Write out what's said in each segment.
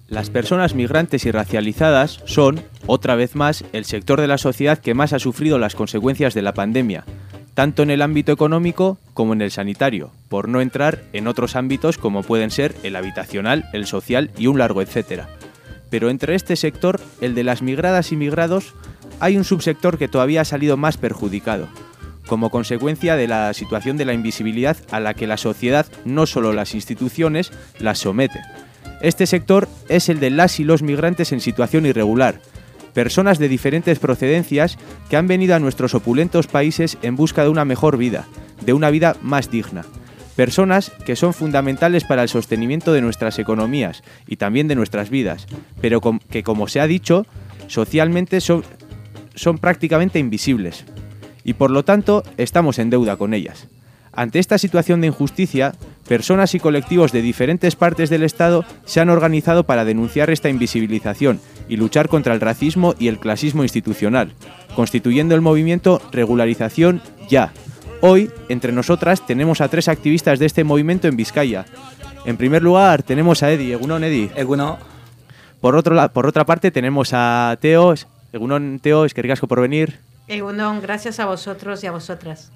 Las personas migrantes y racializadas son, otra vez más, el sector de la sociedad que más ha sufrido las consecuencias de la pandemia, tanto en el ámbito económico como en el sanitario, por no entrar en otros ámbitos como pueden ser el habitacional, el social y un largo etcétera. Pero entre este sector, el de las migradas y migrados, hay un subsector que todavía ha salido más perjudicado, como consecuencia de la situación de la invisibilidad a la que la sociedad, no solo las instituciones, las somete. Este sector es el de las y los migrantes en situación irregular, personas de diferentes procedencias que han venido a nuestros opulentos países en busca de una mejor vida, de una vida más digna. Personas que son fundamentales para el sostenimiento de nuestras economías y también de nuestras vidas, pero que, como se ha dicho, socialmente son prácticamente invisibles. Y por lo tanto, estamos en deuda con ellas. Ante esta situación de injusticia, personas y colectivos de diferentes partes del Estado se han organizado para denunciar esta invisibilización y luchar contra el racismo y el clasismo institucional, constituyendo el movimiento Regularización Ya. Hoy, entre nosotras, tenemos a 3 activistas de este movimiento en Vizcaya. En primer lugar, tenemos a Edi. Egunon, Edi. Egunon. Por otra parte, tenemos a Teo. Egunon, Teo, eskerrik asko por venir. Egunon, gracias a vosotros y a vosotras.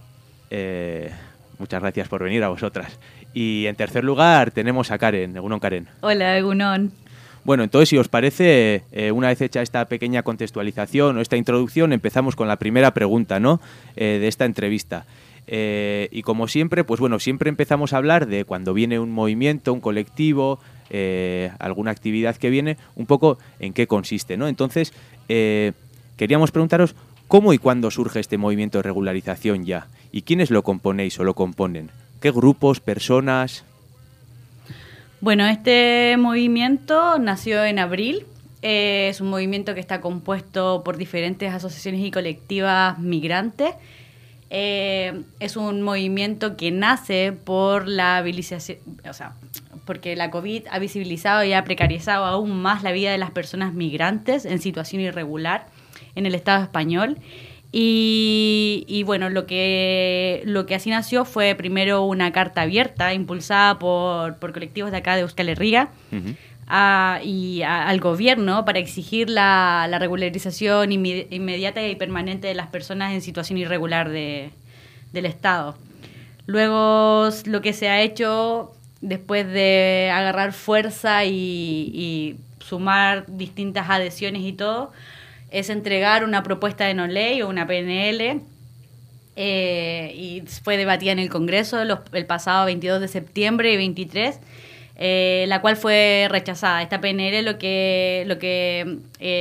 Muchas gracias por venir a vosotras. Y en tercer lugar tenemos a Karen. Egunon, Karen. Hola, Egunon. Bueno, entonces, si os parece, una vez hecha esta pequeña contextualización o esta introducción, empezamos con la primera pregunta, ¿no? De esta entrevista. Y como siempre, pues bueno, siempre empezamos a hablar de cuando viene un movimiento, un colectivo, alguna actividad que viene, un poco en qué consiste, ¿no? Entonces, queríamos preguntaros cómo y cuándo surge este movimiento de regularización ya, y quiénes lo componéis o lo componen, qué grupos, personas. Bueno, este movimiento nació en abril. Es un movimiento que está compuesto por diferentes asociaciones y colectivas migrantes. Es un movimiento que nace por la visibilización, porque la COVID ha visibilizado y ha precarizado aún más la vida de las personas migrantes en situación irregular en el Estado español. Y bueno, lo que así nació fue primero una carta abierta impulsada por colectivos de acá de Euskal Herria al gobierno para exigir la regularización inmediata y permanente de las personas en situación irregular del Estado. Luego, lo que se ha hecho después de agarrar fuerza y sumar distintas adhesiones y todo, es entregar una propuesta de no ley o una PNL y fue debatida en el Congreso el pasado 22 de septiembre y 23, la cual fue rechazada. Esta PNL lo que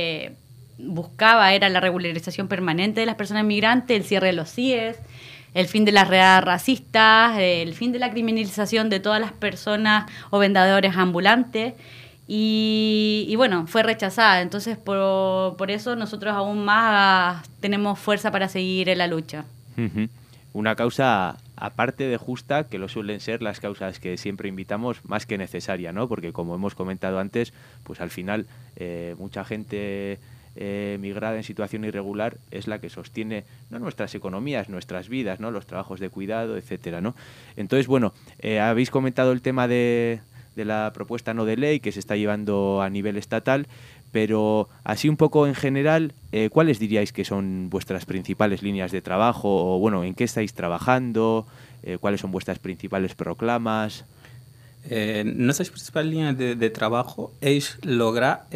buscaba era la regularización permanente de las personas migrantes, el cierre de los CIES, el fin de las redadas racistas, el fin de la criminalización de todas las personas o vendedores ambulantes. Y bueno, fue rechazada. Entonces, por eso nosotros aún más tenemos fuerza para seguir en la lucha. Una causa, aparte de justa, que lo suelen ser las causas que siempre invitamos, más que necesaria, ¿no? Porque como hemos comentado antes, pues al final mucha gente migrada en situación irregular es la que sostiene no nuestras economías, nuestras vidas, ¿no? Los trabajos de cuidado, etcétera, ¿no? Entonces, bueno, habéis comentado el tema de la propuesta no de ley que se está llevando a nivel estatal, pero así un poco en general, ¿cuáles diríais que son vuestras principales líneas de trabajo? O bueno, ¿en qué estáis trabajando? ¿Cuáles son vuestras principales proclamas? Nuestra principal línea de trabajo es lograr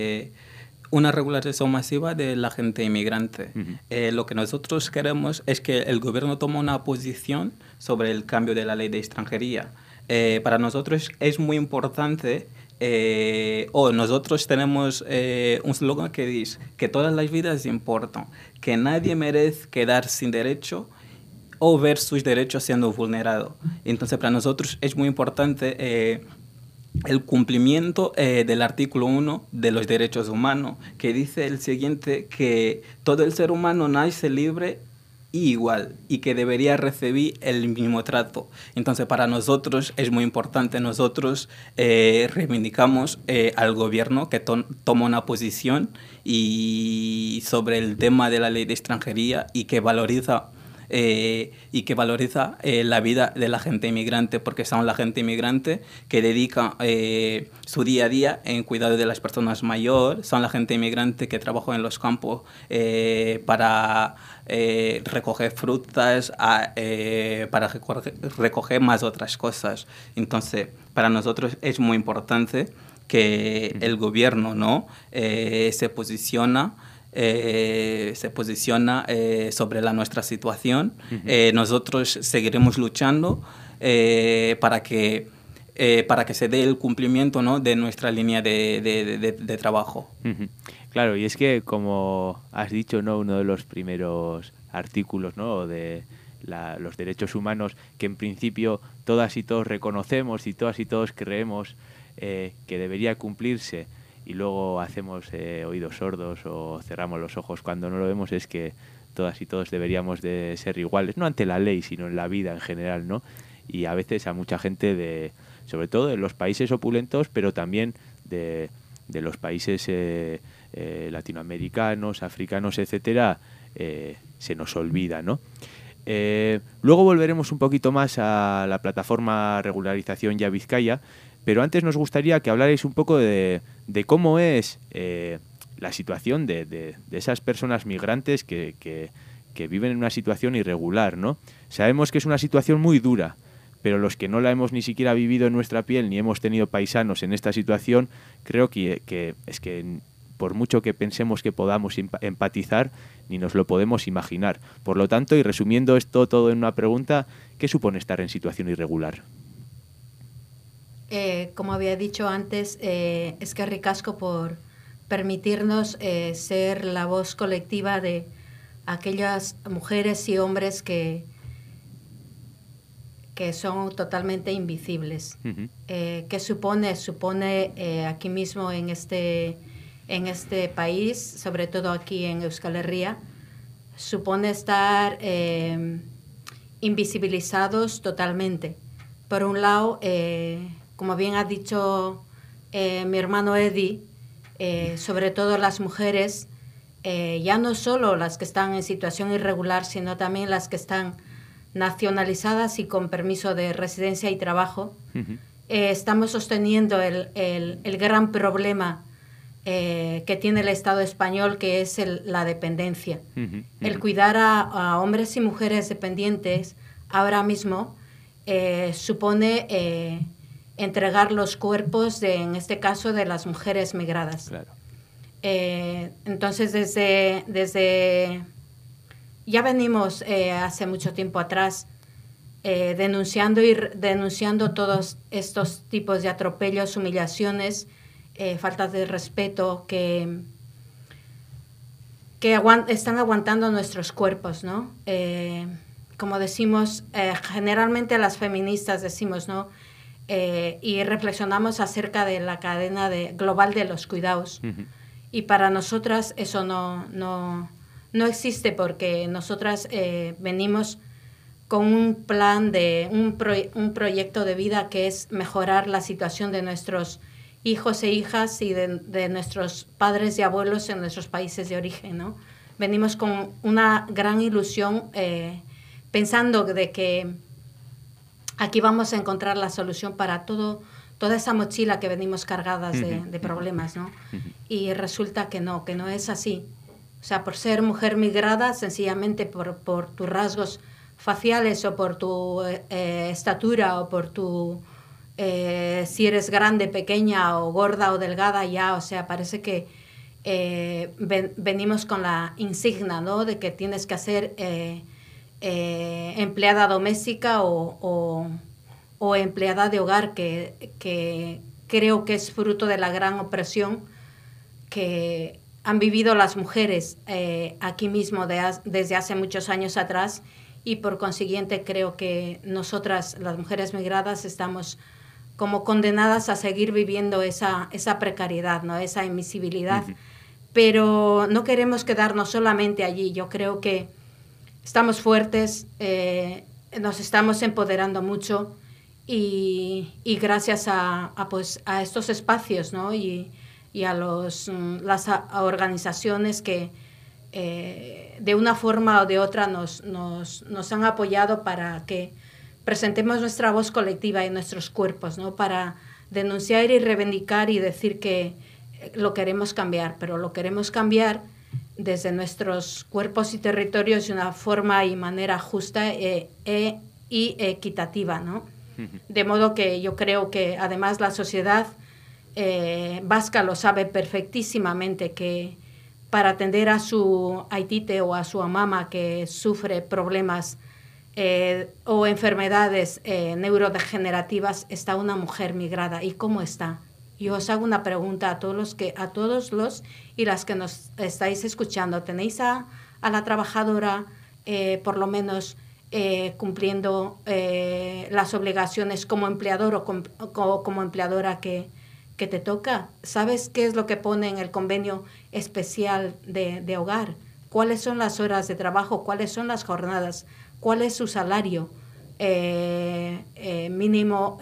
una regularización masiva de la gente inmigrante. Lo que nosotros queremos es que el gobierno tome una posición sobre el cambio de la ley de extranjería. Para nosotros es muy importante, nosotros tenemos un slogan que dice que todas las vidas importan, que nadie merece quedar sin derecho o ver sus derechos siendo vulnerados. Entonces, para nosotros es muy importante el cumplimiento del artículo 1 de los derechos humanos, que dice el siguiente, que todo el ser humano nace libre y igual, y que debería recibir el mismo trato. Entonces, para nosotros es muy importante, nosotros reivindicamos al gobierno que toma una posición y sobre el tema de la ley de extranjería y que valoriza y que valoriza la vida de la gente inmigrante, porque son la gente inmigrante que dedica su día a día en cuidado de las personas mayores, son la gente inmigrante que trabaja en los campos para recoger frutas, para recoger más otras cosas. Entonces, para nosotros es muy importante que el gobierno, ¿no? se posiciona sobre nuestra situación. Nosotros seguiremos luchando para que se dé el cumplimiento, ¿no? de nuestra línea de trabajo. Claro, y es que, como has dicho, ¿no? Uno de los primeros artículos, ¿no? de los derechos humanos, que en principio todas y todos reconocemos y todas y todos creemos que debería cumplirse, y luego hacemos oídos sordos o cerramos los ojos cuando no lo vemos, es que todas y todos deberíamos de ser iguales, no ante la ley, sino en la vida en general, ¿no? Y a veces a mucha gente, sobre todo de los países opulentos, pero también de los países latinoamericanos, africanos, etcétera, se nos olvida, ¿no? Luego volveremos un poquito más a la plataforma Regularización Ya Vizcaya, pero antes nos gustaría que hablarais un poco de cómo es la situación de esas personas migrantes que viven en una situación irregular, ¿no? Sabemos que es una situación muy dura, pero los que no la hemos ni siquiera vivido en nuestra piel ni hemos tenido paisanos en esta situación, creo que es que por mucho que pensemos que podamos empatizar, ni nos lo podemos imaginar. Por lo tanto, y resumiendo esto todo en una pregunta, ¿qué supone estar en situación irregular? Como había dicho antes, es que ricasco por permitirnos ser la voz colectiva de aquellas mujeres y hombres que son totalmente invisibles. ¿Qué supone? Supone aquí mismo en este país, sobre todo aquí en Euskal Herria, supone estar invisibilizados totalmente. Por un lado, como bien ha dicho mi hermano Eddie, sobre todo las mujeres, ya no solo las que están en situación irregular, sino también las que están nacionalizadas y con permiso de residencia y trabajo. Estamos sosteniendo el gran problema que tiene el Estado español, que es la dependencia. El cuidar a hombres y mujeres dependientes ahora mismo supone entregar los cuerpos, en este caso, de las mujeres migradas. Claro. Entonces, desde ya venimos hace mucho tiempo atrás denunciando todos estos tipos de atropellos, humillaciones, faltas de respeto que están aguantando nuestros cuerpos, ¿no? Como decimos, generalmente las feministas decimos, ¿no? Y reflexionamos acerca de la cadena global de los cuidados. Y para nosotras eso no existe, porque nosotras venimos con un plan un proyecto de vida que es mejorar la situación de nuestros hijos e hijas y de nuestros padres y abuelos en nuestros países de origen, ¿no? Venimos con una gran ilusión, pensando de que aquí vamos a encontrar la solución para toda esa mochila que venimos cargadas de problemas, ¿no? Y resulta que no es así. O sea, por ser mujer migrada, sencillamente por tus rasgos faciales o por tu estatura o por si eres grande, pequeña o gorda o delgada, ya, o sea, parece que venimos con la insignia, ¿no? De que tienes que ser empleada doméstica o empleada de hogar, que creo que es fruto de la gran opresión que han vivido las mujeres aquí mismo desde hace muchos años atrás, y por consiguiente creo que nosotras, las mujeres migradas, estamos como condenadas a seguir viviendo esa precariedad, ¿no? Esa invisibilidad. Pero no queremos quedarnos solamente allí. Yo creo que estamos fuertes, nos estamos empoderando mucho, y gracias a estos espacios, ¿no? y a las organizaciones que de una forma o de otra nos han apoyado para que presentemos nuestra voz colectiva y nuestros cuerpos, ¿no? Para denunciar y reivindicar y decir que lo queremos cambiar, pero lo queremos cambiar desde nuestros cuerpos y territorios de una forma y manera justa y equitativa, ¿no? De modo que yo creo que además la sociedad vasca lo sabe perfectísimamente, que para atender a su aitite o a su amama que sufre problemas o enfermedades neurodegenerativas, está una mujer migrada. ¿Y cómo está? Yo os hago una pregunta a todos los y las que nos estáis escuchando. ¿Tenéis a la trabajadora por lo menos cumpliendo las obligaciones como empleador o como empleadora que te toca? ¿Sabes qué es lo que pone en el convenio especial de hogar? ¿Cuáles son las horas de trabajo? ¿Cuáles son las jornadas? ¿Cuál es su salario mínimo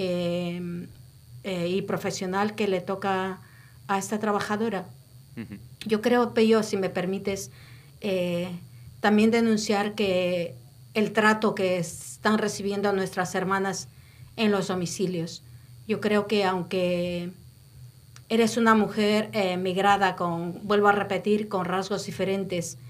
y profesional que le toca a esta trabajadora? Yo creo, Pello, si me permites, también denunciar que el trato que están recibiendo nuestras hermanas en los domicilios. Yo creo que aunque eres una mujer migrada, vuelvo a repetir, con rasgos diferentes,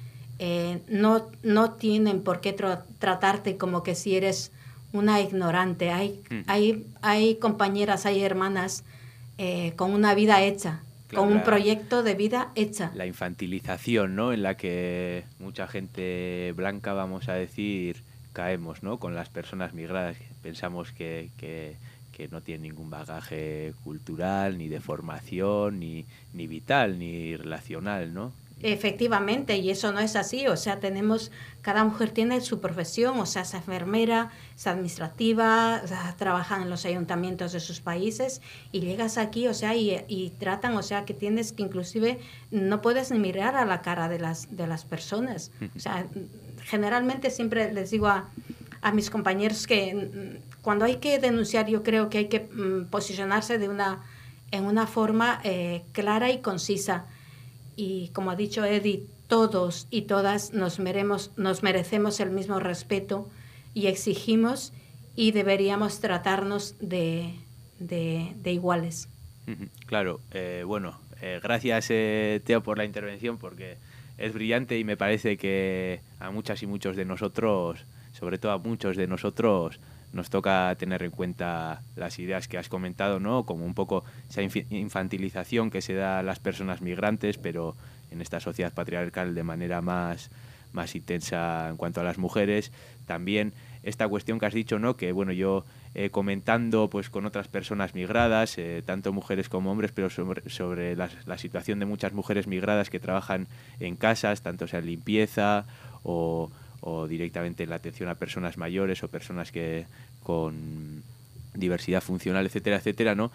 no tienen por qué tratarte como que si eres una ignorante. Hay compañeras, hay hermanas con una vida hecha, claro, con un proyecto de vida hecha. La infantilización, ¿no?, en la que mucha gente blanca, vamos a decir, caemos, ¿no?, con las personas migradas. Pensamos que no tienen ningún bagaje cultural, ni de formación, ni vital, ni relacional, ¿no? Efectivamente, y eso no es así. O sea, cada mujer tiene su profesión, o sea, es enfermera, es administrativa, o sea, trabajan en los ayuntamientos de sus países, y llegas aquí, o sea, y tratan, o sea, que tienes que inclusive no puedes ni mirar a la cara de las personas. O sea, generalmente siempre les digo a mis compañeros que cuando hay que denunciar, yo creo que hay que posicionarse en una forma clara y concisa. Y como ha dicho Edith, todos y todas nos merecemos el mismo respeto y exigimos y deberíamos tratarnos de iguales. Claro, gracias Teo por la intervención, porque es brillante y me parece que a muchas y muchos de nosotros, sobre todo a muchos de nosotros, nos toca tener en cuenta las ideas que has comentado, ¿no? Como un poco esa infantilización que se da a las personas migrantes, pero en esta sociedad patriarcal de manera más intensa en cuanto a las mujeres. También esta cuestión que has dicho, ¿no?, que bueno, yo comentando pues con otras personas migradas, tanto mujeres como hombres, pero sobre la situación de muchas mujeres migradas que trabajan en casas, tanto sea en limpieza o directamente en la atención a personas mayores o personas que con diversidad funcional, etcétera, etcétera, ¿no?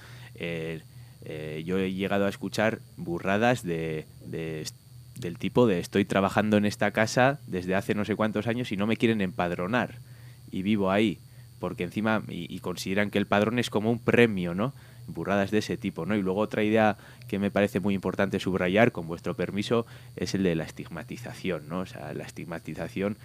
Yo he llegado a escuchar burradas del tipo de estoy trabajando en esta casa desde hace no sé cuántos años y no me quieren empadronar y vivo ahí, porque encima y consideran que el padrón es como un premio, ¿no? Burradas de ese tipo, ¿no? Y luego otra idea que me parece muy importante subrayar, con vuestro permiso, es el de la estigmatización, ¿no? O sea, la estigmatización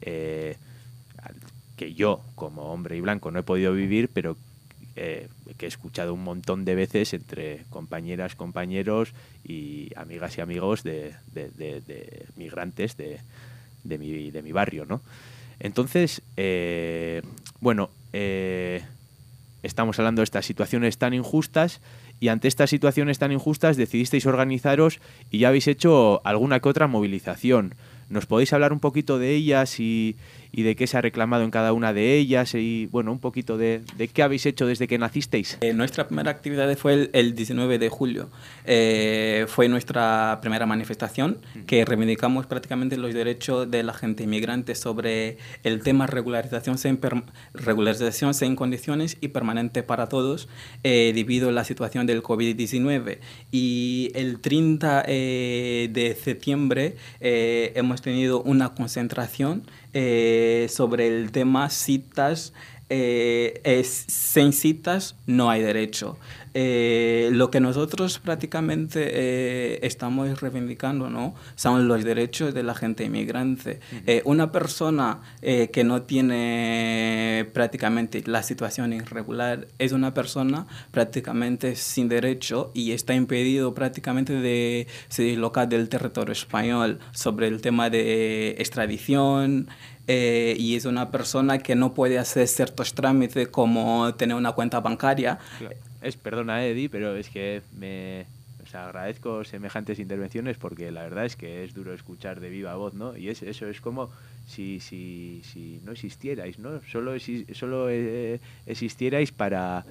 que yo, como hombre y blanco, no he podido vivir, pero que he escuchado un montón de veces entre compañeras, compañeros y amigas y amigos de migrantes de mi barrio, ¿no? Entonces, estamos hablando de estas situaciones tan injustas y ante estas situaciones tan injustas decidisteis organizaros y ya habéis hecho alguna que otra movilización. ¿Nos podéis hablar un poquito de ellas y de qué se ha reclamado en cada una de ellas y bueno, un poquito de qué habéis hecho desde que nacisteis? Nuestra primera actividad fue el 19 de julio. Fue nuestra primera manifestación que reivindicamos prácticamente los derechos de la gente inmigrante sobre el tema regularización sin condiciones y permanente para todos debido a la situación del COVID-19. Y el 30 de septiembre hemos tenido una concentración sobre el tema citas sin citas no hay derecho. Lo que nosotros prácticamente estamos reivindicando, ¿no?, son los derechos de la gente inmigrante. Una persona que no tiene prácticamente la situación irregular es una persona prácticamente sin derecho y está impedido prácticamente de se dislocar del territorio español sobre el tema de extradición. Y es una persona que no puede hacer ciertos trámites como tener una cuenta bancaria. Claro. Perdona, Eddie, pero es que os agradezco semejantes intervenciones porque la verdad es que es duro escuchar de viva voz, ¿no? Y eso es como si no existierais, ¿no? Solo existierais para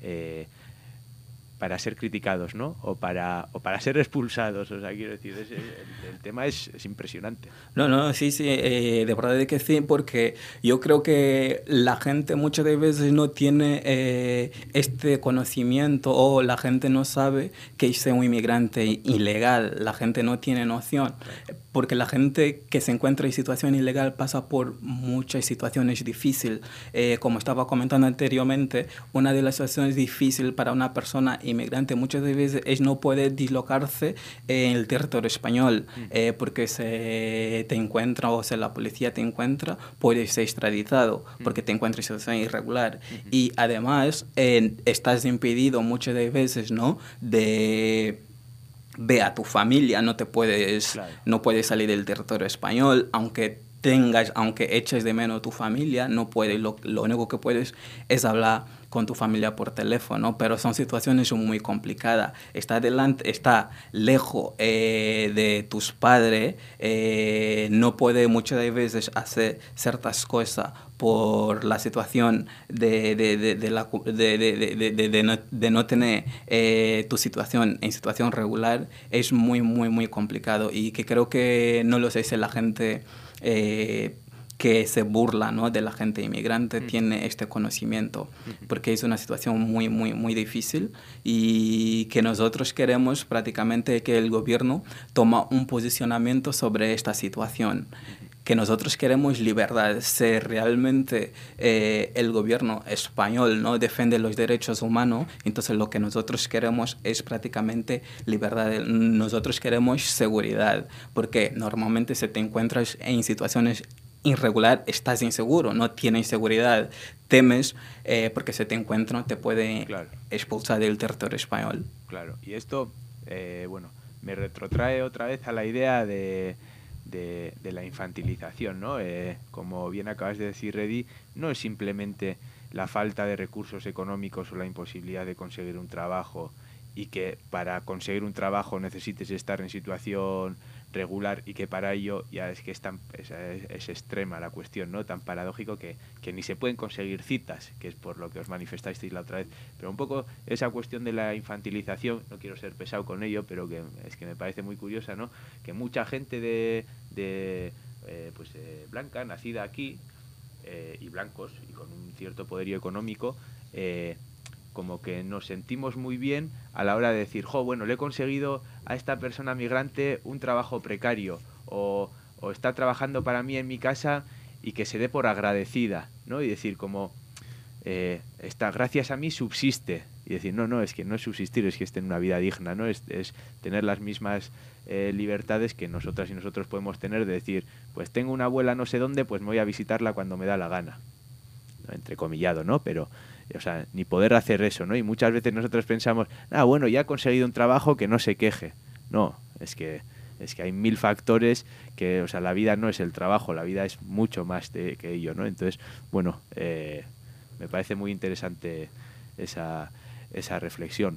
ser criticados, ¿no? O para ser expulsados. O sea, quiero decir, el tema es impresionante. No, sí, de verdad que sí, porque yo creo que la gente muchas veces no tiene este conocimiento o la gente no sabe que es un inmigrante ilegal, la gente no tiene noción. Porque la gente que se encuentra en situación ilegal pasa por muchas situaciones difíciles. Como estaba comentando anteriormente, una de las situaciones difíciles para una persona inmigrante muchas veces es no poder dislocarse en el territorio español, porque se te encuentra o sea, la policía te encuentra, puedes ser extraditado porque te encuentras en situación irregular. Y además estás impedido muchas veces, ¿no?, de ve a tu familia, no puedes salir del territorio español, aunque eches de menos a tu familia, no puedes, lo único que puedes es hablar con tu familia por teléfono, pero son situaciones muy complicadas. Está lejos de tus padres, no puede muchas veces hacer ciertas cosas por la situación de no tener tu situación en situación regular. Es muy, muy, muy complicado y que creo que no lo sé la gente que se burla, ¿no?, de la gente inmigrante, tiene este conocimiento, porque es una situación muy, muy, muy difícil y que nosotros queremos prácticamente que el gobierno tome un posicionamiento sobre esta situación. Que nosotros queremos libertad. Si realmente el gobierno español no defiende los derechos humanos, entonces lo que nosotros queremos es prácticamente libertad. Nosotros queremos seguridad, porque normalmente si te encuentras en situaciones irregular, estás inseguro, no tienes seguridad, temes porque si te encuentran te pueden expulsar del territorio español. Claro, y esto, me retrotrae otra vez a la idea de la infantilización, ¿no? Como bien acabas de decir, Reddy, no es simplemente la falta de recursos económicos o la imposibilidad de conseguir un trabajo y que para conseguir un trabajo necesites estar en situación regular y que para ello ya es que es extrema la cuestión, ¿no? Tan paradójico que ni se pueden conseguir citas, que es por lo que os manifestasteis la otra vez. Pero un poco esa cuestión de la infantilización, no quiero ser pesado con ello, pero que es que me parece muy curiosa, ¿no? Que mucha gente blanca, nacida aquí, y blancos, y con un cierto poderío económico, como que nos sentimos muy bien a la hora de decir, le he conseguido a esta persona migrante un trabajo precario o está trabajando para mí en mi casa y que se dé por agradecida, ¿no? Y decir como, gracias a mí subsiste. Y decir, no, es que no es subsistir, es que es tener una vida digna, ¿no? Es tener las mismas libertades que nosotras y nosotros podemos tener de decir, pues tengo una abuela no sé dónde, pues me voy a visitarla cuando me da la gana. ¿No? Entrecomillado, ¿no? Pero ni poder hacer eso, ¿no? Y muchas veces nosotros pensamos, ya ha conseguido un trabajo, que no se queje. No, es que hay 1000 factores que, la vida no es el trabajo, la vida es mucho más que ello, ¿no? Entonces, me parece muy interesante esa reflexión.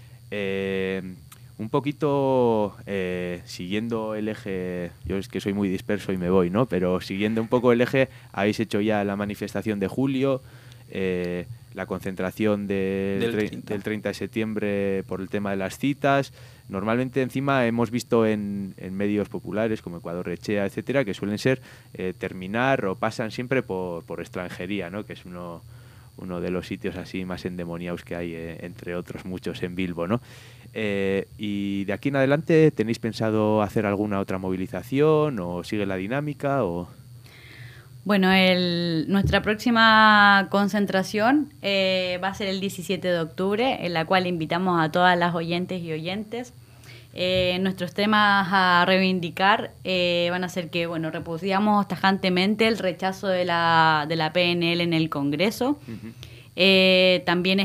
Un poquito siguiendo el eje, yo es que soy muy disperso y me voy, ¿no? Pero siguiendo un poco el eje, habéis hecho ya la manifestación de julio, la concentración del 30 de septiembre por el tema de las citas. Normalmente encima hemos visto en medios populares como Ecuador Rechea, etcétera, que suelen ser terminar o pasan siempre por extranjería, ¿no? Que es uno de los sitios así más endemoniados que hay, entre otros muchos en Bilbo, ¿no? Y de aquí en adelante, ¿tenéis pensado hacer alguna otra movilización o sigue la dinámica? Bueno, nuestra próxima concentración va a ser el 17 de octubre, en la cual invitamos a todas las oyentes y oyentes. Nuestros temas a reivindicar van a ser que, bueno, repudiamos tajantemente el rechazo de la PNL en el Congreso. También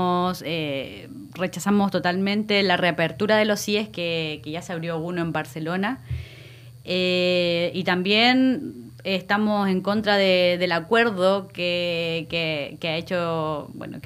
rechazamos totalmente la reapertura de los CIES, que ya se abrió uno en Barcelona. Y también estamos en contra del acuerdo que ha hecho, bueno,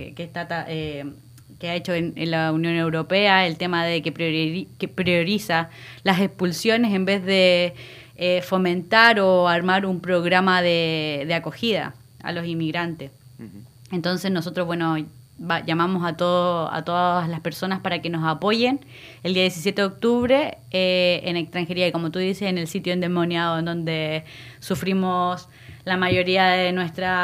que ha hecho en la Unión Europea, el tema de que prioriza las expulsiones en vez de fomentar o armar un programa de acogida a los inmigrantes. Entonces nosotros, bueno, llamamos a todas las personas para que nos apoyen el día 17 de octubre en extranjería, y como tú dices, en el sitio endemoniado en donde sufrimos la mayoría de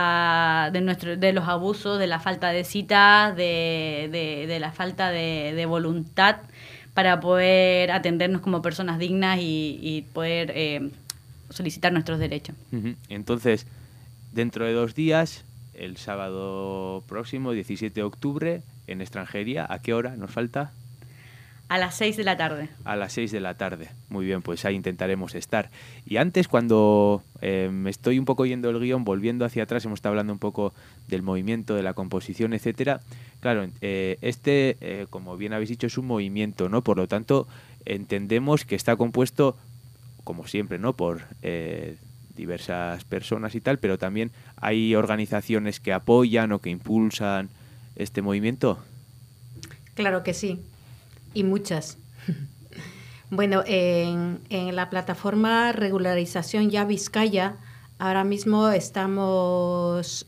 los abusos, de la falta de citas, de la falta de voluntad para poder atendernos como personas dignas y poder solicitar nuestros derechos. Entonces, dentro de 2 días, el sábado próximo, 17 de octubre, en extranjería, ¿a qué hora nos falta? A las 6 de la tarde. A las 6 de la tarde. Muy bien, pues ahí intentaremos estar. Y antes, cuando me estoy un poco yendo el guión, volviendo hacia atrás, hemos estado hablando un poco del movimiento, de la composición, etcétera. Claro, como bien habéis dicho, es un movimiento, ¿no? Por lo tanto, entendemos que está compuesto, como siempre, ¿no? Por diversas personas y tal, pero también hay organizaciones que apoyan o que impulsan este movimiento. Claro que sí. Y muchas. Bueno, en la plataforma Regularización Ya Vizcaya, ahora mismo estamos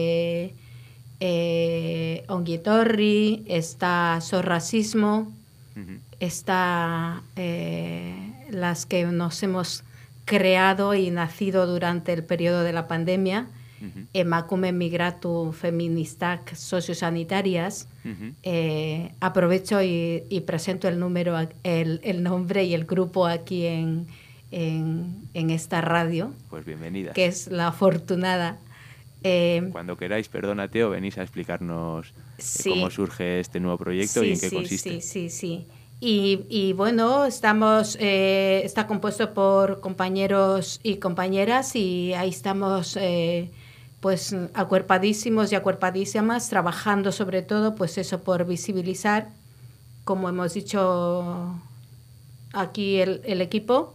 Ongi Etorri, está Sorracismo, está las que nos hemos creado y nacido durante el periodo de la pandemia, Emakume Migratu Feministak Sociosanitarias. Aprovecho y presento el nombre y el grupo aquí en esta radio. Pues bienvenida. Que es La Afortunada. Cuando queráis, perdona, Teo, venís a explicarnos cómo surge este nuevo proyecto y en qué consiste. Sí. Y bueno, está compuesto por compañeros y compañeras, y ahí estamos pues acuerpadísimos y acuerpadísimas, trabajando sobre todo pues eso, por visibilizar, como hemos dicho aquí el equipo,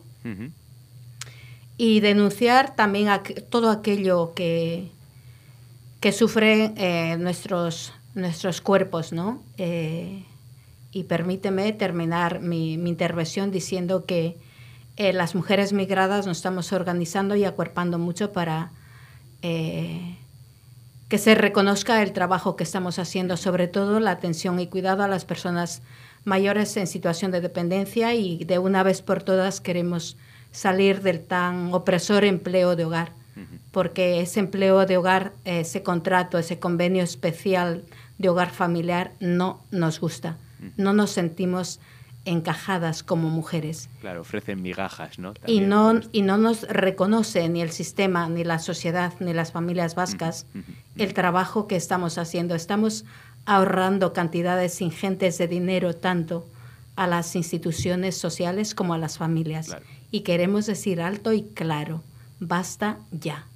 y denunciar también todo aquello que sufren nuestros cuerpos, ¿no? Y permíteme terminar mi intervención diciendo que las mujeres migradas nos estamos organizando y acuerpando mucho para que se reconozca el trabajo que estamos haciendo, sobre todo la atención y cuidado a las personas mayores en situación de dependencia, y de una vez por todas queremos salir del tan opresor empleo de hogar, porque ese empleo de hogar, ese contrato, ese convenio especial de hogar familiar no nos gusta. No nos sentimos encajadas como mujeres. Claro, ofrecen migajas, ¿no? Y no nos reconoce ni el sistema, ni la sociedad, ni las familias vascas el trabajo que estamos haciendo. Estamos ahorrando cantidades ingentes de dinero tanto a las instituciones sociales como a las familias. Claro. Y queremos decir alto y claro, basta ya.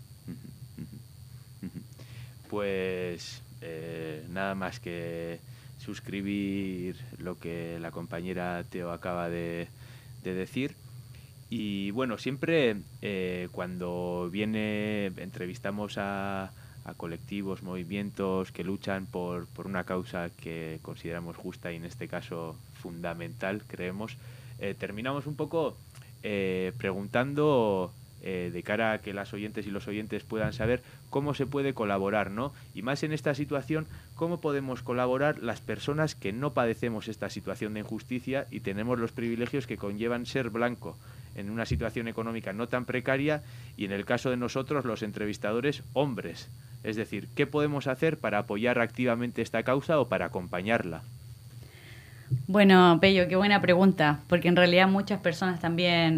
Pues nada más que suscribir lo que la compañera Teo acaba de decir. Y bueno, siempre cuando entrevistamos a colectivos, movimientos que luchan por una causa que consideramos justa y en este caso fundamental, creemos, terminamos un poco preguntando de cara a que las oyentes y los oyentes puedan saber cómo se puede colaborar, ¿no? Y más en esta situación, cómo podemos colaborar las personas que no padecemos esta situación de injusticia y tenemos los privilegios que conllevan ser blanco en una situación económica no tan precaria, y en el caso de nosotros, los entrevistadores, hombres. Es decir, ¿qué podemos hacer para apoyar activamente esta causa o para acompañarla? Bueno, Pello, qué buena pregunta, porque en realidad muchas personas también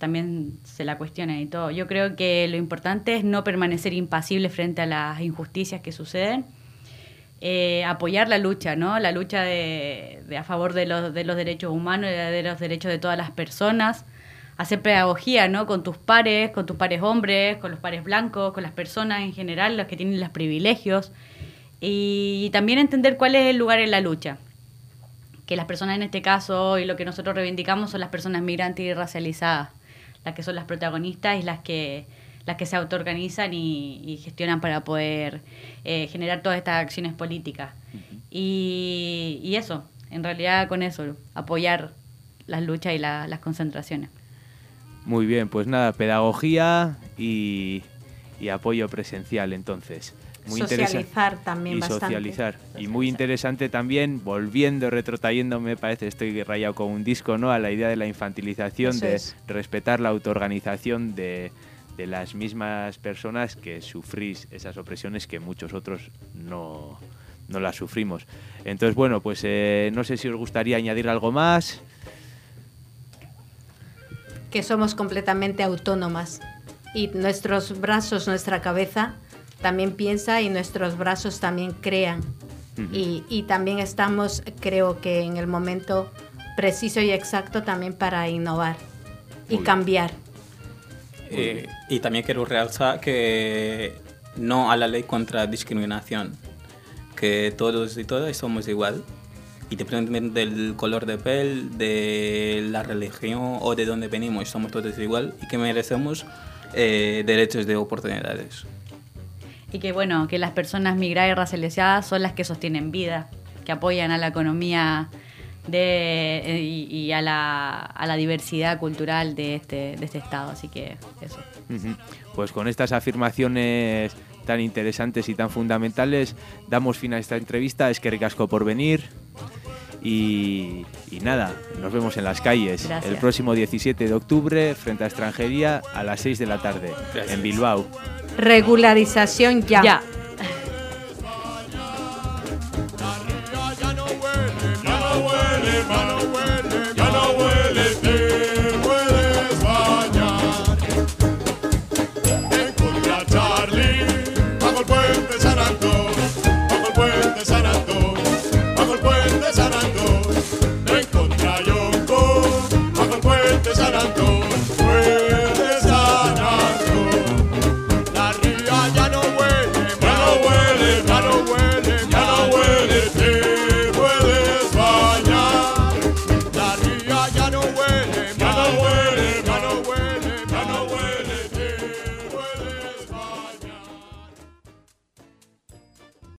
también se la cuestionan y todo. Yo creo que lo importante es no permanecer impasible frente a las injusticias que suceden, apoyar la lucha, ¿no? La lucha a favor de los derechos humanos y de los derechos de todas las personas, hacer pedagogía, ¿no? Con tus pares hombres, con los pares blancos, con las personas en general, los que tienen los privilegios, y también entender cuál es el lugar en la lucha. Que las personas en este caso, y lo que nosotros reivindicamos, son las personas migrantes y racializadas, las que son las protagonistas y las que se autoorganizan y gestionan para poder generar todas estas acciones políticas. Uh-huh. Y eso, en realidad con eso, apoyar las luchas y las concentraciones. Muy bien, pues nada, pedagogía y apoyo presencial entonces. Muy socializar también y bastante. Socializar. Y muy interesante también, retrotrayendo, me parece, estoy rayado con un disco, ¿no? A la idea de la infantilización, eso de respetar la autoorganización de las mismas personas que sufrís esas opresiones que muchos otros no las sufrimos. Entonces, bueno, pues no sé si os gustaría añadir algo más. Que somos completamente autónomas y nuestros brazos, nuestra cabeza también piensa y nuestros brazos también crean. Uh-huh. Y también estamos, creo que en el momento preciso y exacto también para innovar y cambiar. Y también quiero realzar que no a la ley contra discriminación, que todos y todas somos igual, independientemente del color de piel, de la religión o de dónde venimos, somos todos igual y que merecemos derechos de oportunidades. Y que bueno, que las personas migradas y racializadas son las que sostienen vida, que apoyan a la economía y a la diversidad cultural de este estado, así que eso. Uh-huh. Pues con estas afirmaciones tan interesantes y tan fundamentales damos fin a esta entrevista. Eskerrik asko por venir y nada, nos vemos en las calles. Gracias. El próximo 17 de octubre frente a Extranjería a las 6 de la tarde. Gracias. En Bilbao. Regularización ya.